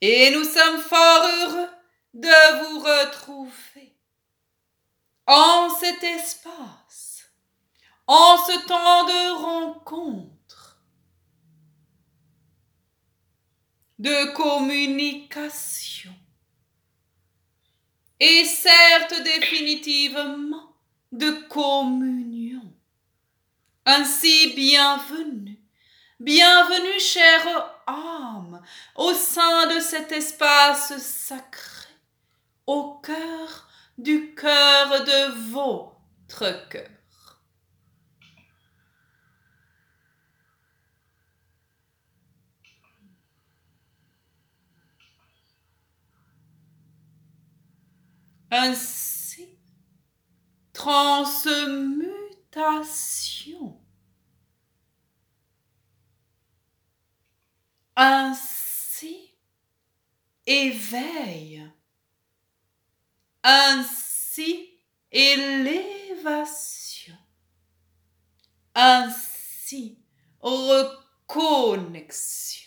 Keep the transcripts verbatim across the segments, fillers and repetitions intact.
et nous sommes fort heureux de vous retrouver en cet espace, en ce temps de rencontre, de communication, et certes définitivement de communion. Ainsi, bienvenue, bienvenue chère âme, au sein de cet espace sacré, au cœur du cœur de votre cœur. Ainsi, transmutation. Ainsi, éveil. Ainsi, élévation. Ainsi, reconnexion.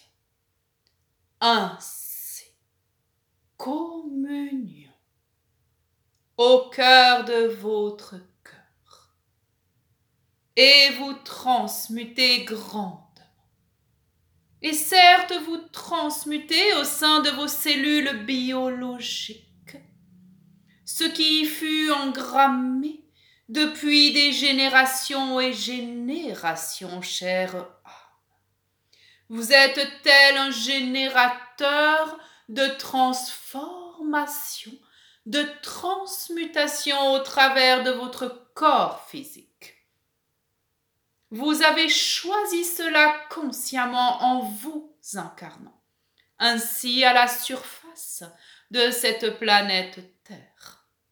Ainsi, communion au cœur de votre cœur. Et vous transmutez grandement. Et certes, vous transmutez au sein de vos cellules biologiques ce qui fut engrammé depuis des générations et générations, chère âme. Vous êtes tel un générateur de transformation, de transmutation au travers de votre corps physique. Vous avez choisi cela consciemment en vous incarnant, ainsi à la surface de cette planète Terre.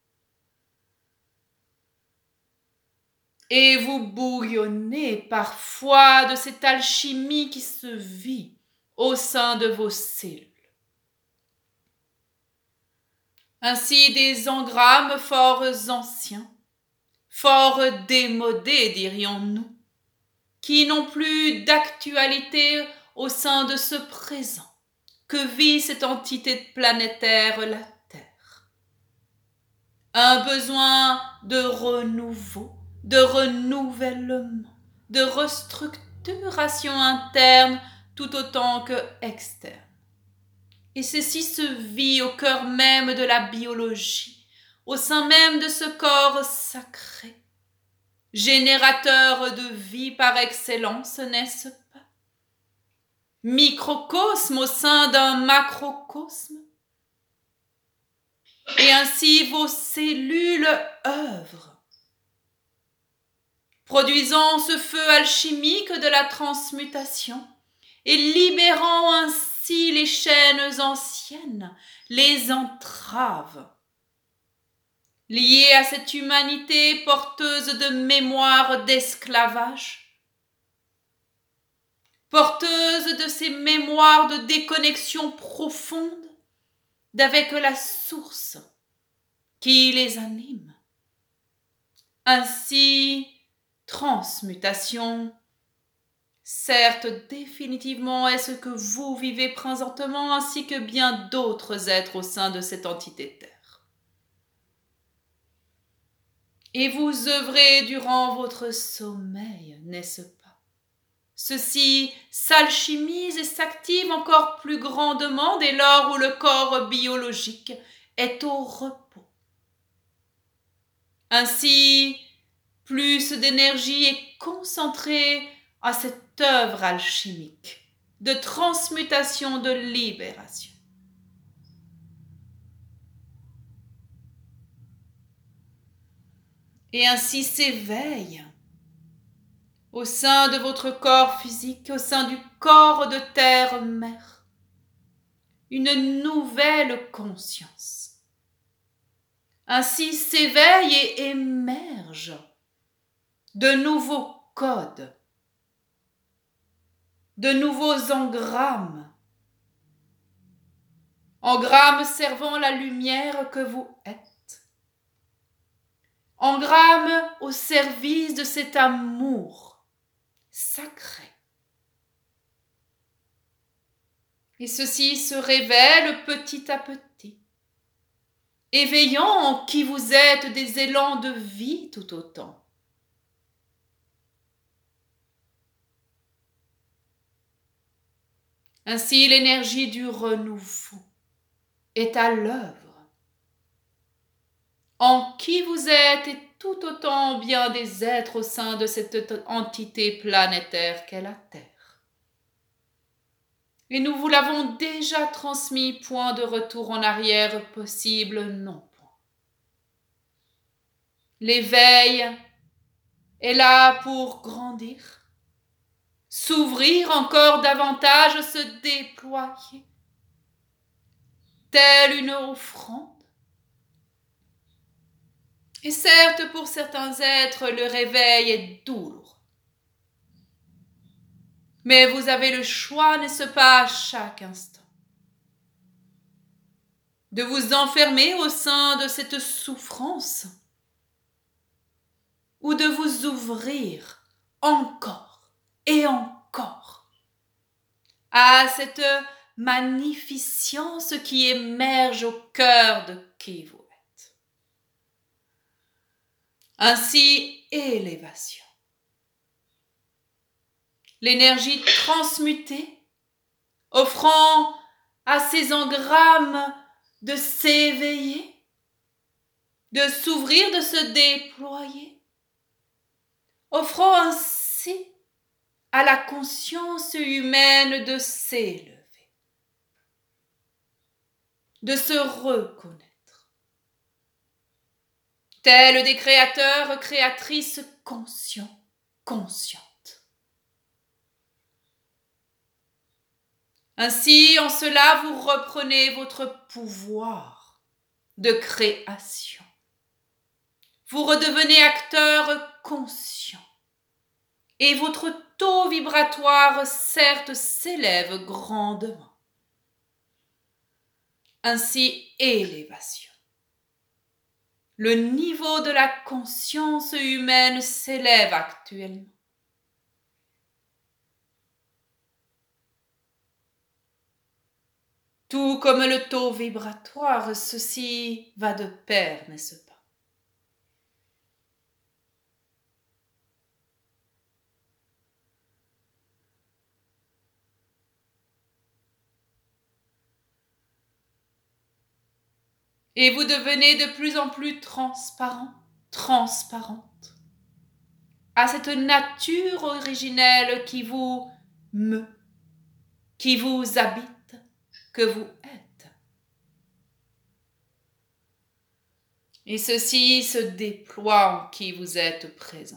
Et vous bouillonnez parfois de cette alchimie qui se vit au sein de vos cellules. Ainsi des engrammes fort anciens, fort démodés dirions-nous, qui n'ont plus d'actualité au sein de ce présent que vit cette entité planétaire, la Terre. Un besoin de renouveau, de renouvellement, de restructuration interne tout autant que externe. Et ceci se vit au cœur même de la biologie, au sein même de ce corps sacré, générateur de vie par excellence, n'est-ce pas? Microcosme au sein d'un macrocosme. Et ainsi vos cellules œuvrent, produisant ce feu alchimique de la transmutation et libérant ainsi les chaînes anciennes, les entraves, liées à cette humanité porteuse de mémoire d'esclavage, porteuse de ces mémoires de déconnexion profonde d'avec la source qui les anime. Ainsi, transmutation, certes définitivement est ce que vous vivez présentement ainsi que bien d'autres êtres au sein de cette entité Terre. Et vous œuvrez durant votre sommeil, n'est-ce pas? Ceci s'alchimise et s'active encore plus grandement dès lors où le corps biologique est au repos. Ainsi, plus d'énergie est concentrée à cette œuvre alchimique de transmutation, de libération. Et ainsi s'éveille au sein de votre corps physique, au sein du corps de terre-mère, une nouvelle conscience. Ainsi s'éveille et émerge de nouveaux codes, de nouveaux engrammes, engrammes servant la lumière que vous êtes, engrammes au service de cet amour sacré. Et ceci se révèle petit à petit, éveillant en qui vous êtes des élans de vie tout autant. Ainsi, l'énergie du renouveau est à l'œuvre, en qui vous êtes et tout autant bien des êtres au sein de cette entité planétaire qu'est la Terre. Et nous vous l'avons déjà transmis, point de retour en arrière possible, non point. L'éveil est là pour grandir, s'ouvrir encore davantage, se déployer, telle une offrande. Et certes, pour certains êtres, le réveil est douloureux. Mais vous avez le choix, n'est-ce pas, à chaque instant, de vous enfermer au sein de cette souffrance ou de vous ouvrir encore et encore à cette magnificence qui émerge au cœur de qui vous êtes. Ainsi, élévation. L'énergie transmutée, offrant à ces engrammes de s'éveiller, de s'ouvrir, de se déployer, offrant ainsi à la conscience humaine de s'élever, de se reconnaître, tels des créateurs, créatrices conscients, conscientes. Ainsi, en cela, vous reprenez votre pouvoir de création. Vous redevenez acteur conscient. Et votre taux vibratoire, certes, s'élève grandement. Ainsi, élévation. Le niveau de la conscience humaine s'élève actuellement. Tout comme le taux vibratoire, ceci va de pair, n'est-ce pas? Et vous devenez de plus en plus transparent, transparente, à cette nature originelle qui vous meut, qui vous habite, que vous êtes. Et ceci se déploie en qui vous êtes présentement.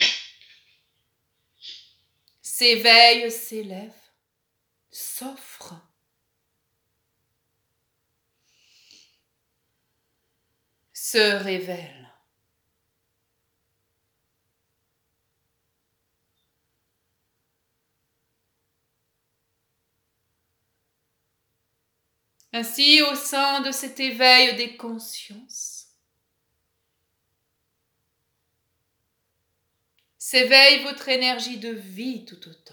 S'éveille, s'élève, s'offre. Se révèle. Ainsi, au sein de cet éveil des consciences, s'éveille votre énergie de vie tout autant.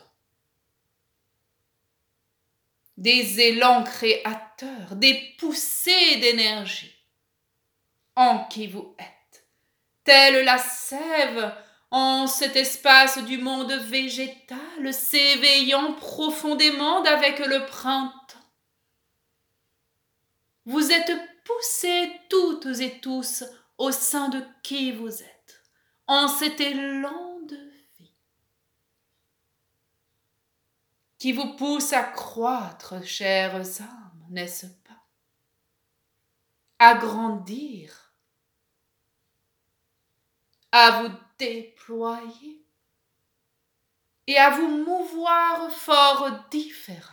Des élans créateurs, des poussées d'énergie en qui vous êtes, telle la sève en cet espace du monde végétal, s'éveillant profondément avec le printemps. Vous êtes poussés toutes et tous au sein de qui vous êtes, en cet élan de vie qui vous pousse à croître, chères âmes, n'est-ce pas? À grandir, à vous déployer et à vous mouvoir fort différemment.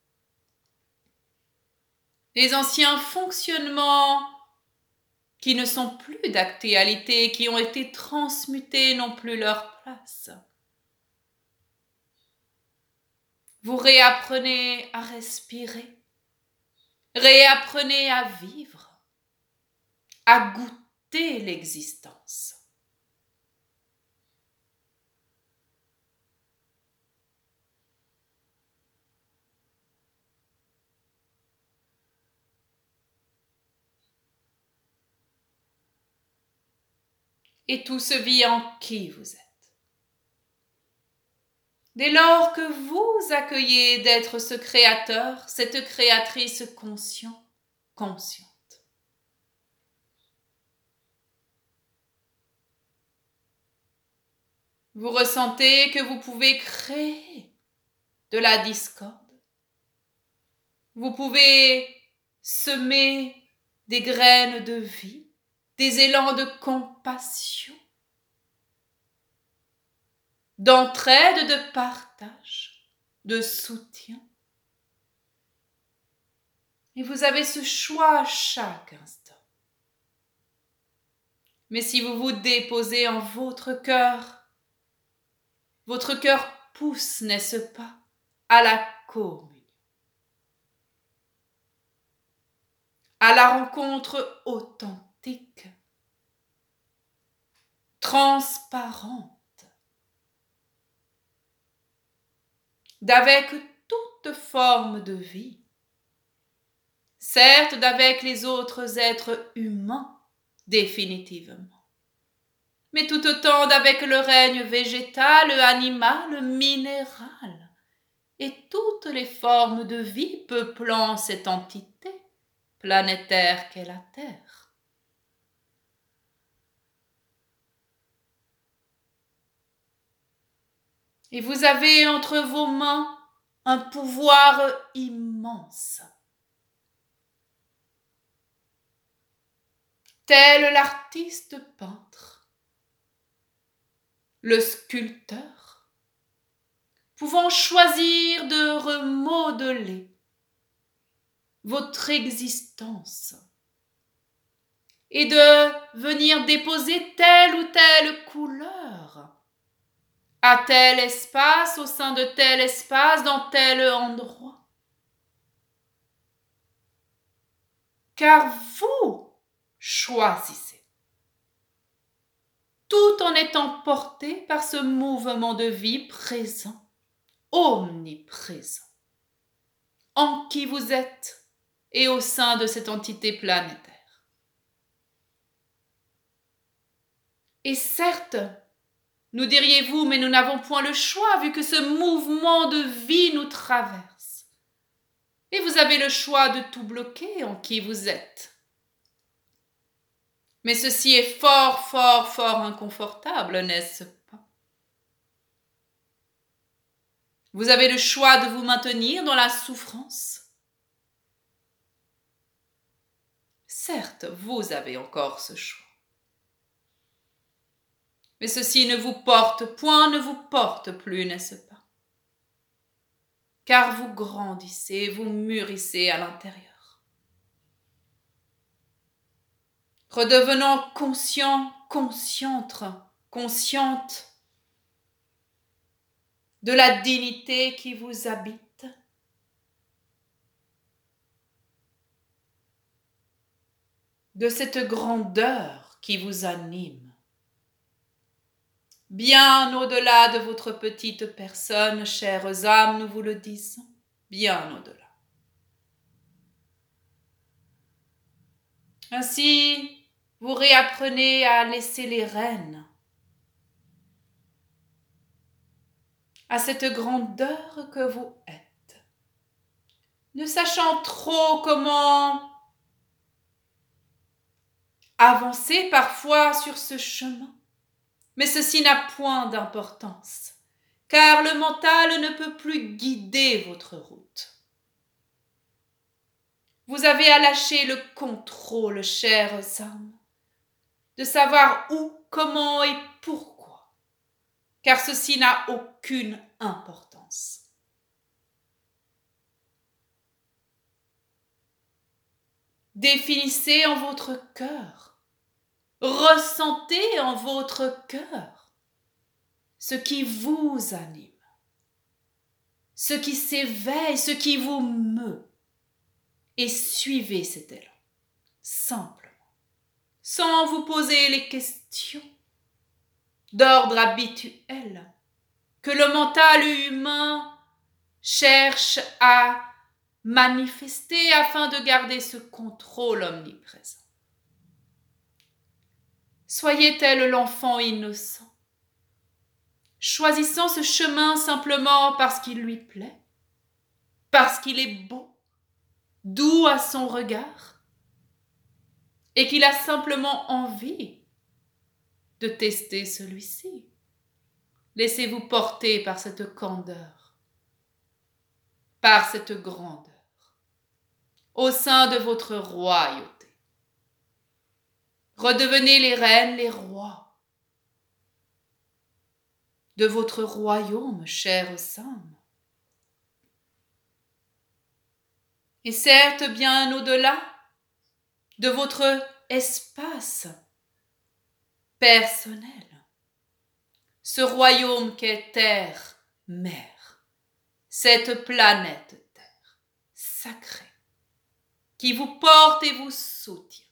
Les anciens fonctionnements qui ne sont plus d'actualité, qui ont été transmutés, n'ont plus leur place. Vous réapprenez à respirer, réapprenez à vivre, à goûter l'existence. et tout se vit en qui vous êtes. Dès lors que vous accueillez d'être ce créateur, cette créatrice conscient, consciente, vous ressentez que vous pouvez créer de la discorde. Vous pouvez semer des graines de vie, des élans de compassion, d'entraide, de partage, de soutien. Et vous avez ce choix à chaque instant. Mais si vous vous déposez en votre cœur, votre cœur pousse, n'est-ce pas, à la communion, à la rencontre authentique, transparente, d'avec toute forme de vie, certes d'avec les autres êtres humains définitivement, mais tout autant d'avec le règne végétal, animal, minéral, et toutes les formes de vie peuplant cette entité planétaire qu'est la Terre. Et vous avez entre vos mains un pouvoir immense. Tel l'artiste peintre, le sculpteur, pouvant choisir de remodeler votre existence et de venir déposer telle ou telle couleur à tel espace, au sein de tel espace, dans tel endroit. Car vous choisissez, tout en étant porté par ce mouvement de vie présent, omniprésent, en qui vous êtes et au sein de cette entité planétaire. Et certes, nous diriez-vous, mais nous n'avons point le choix vu que ce mouvement de vie nous traverse. Et vous avez le choix de tout bloquer en qui vous êtes. Mais ceci est fort, fort, fort inconfortable, n'est-ce pas? Vous avez le choix de vous maintenir dans la souffrance. Certes, vous avez encore ce choix. Mais ceci ne vous porte point, ne vous porte plus, n'est-ce pas? Car vous grandissez, vous mûrissez à l'intérieur. Redevenant conscient, consciente, consciente de la dignité qui vous habite, de cette grandeur qui vous anime, bien au-delà de votre petite personne, chères âmes, nous vous le disons, bien au-delà. Ainsi, vous réapprenez à laisser les rênes à cette grandeur que vous êtes, ne sachant trop comment avancer parfois sur ce chemin. Mais ceci n'a point d'importance, car le mental ne peut plus guider votre route. Vous avez à lâcher le contrôle, chères âmes, de savoir où, comment et pourquoi, car ceci n'a aucune importance. Définissez en votre cœur, ressentez en votre cœur ce qui vous anime, ce qui s'éveille, ce qui vous meut, et suivez cet élan, simplement, sans vous poser les questions d'ordre habituel que le mental humain cherche à manifester afin de garder ce contrôle omniprésent. soyez tel l'enfant innocent, choisissant ce chemin simplement parce qu'il lui plaît, parce qu'il est beau, doux à son regard, et qu'il a simplement envie de tester celui-ci. Laissez-vous porter par cette candeur, par cette grandeur, au sein de votre royauté. Redevenez les reines, les rois de votre royaume, chère Sam. Et certes bien au-delà de votre espace personnel, ce royaume qu'est terre, mère, cette planète terre sacrée qui vous porte et vous soutient.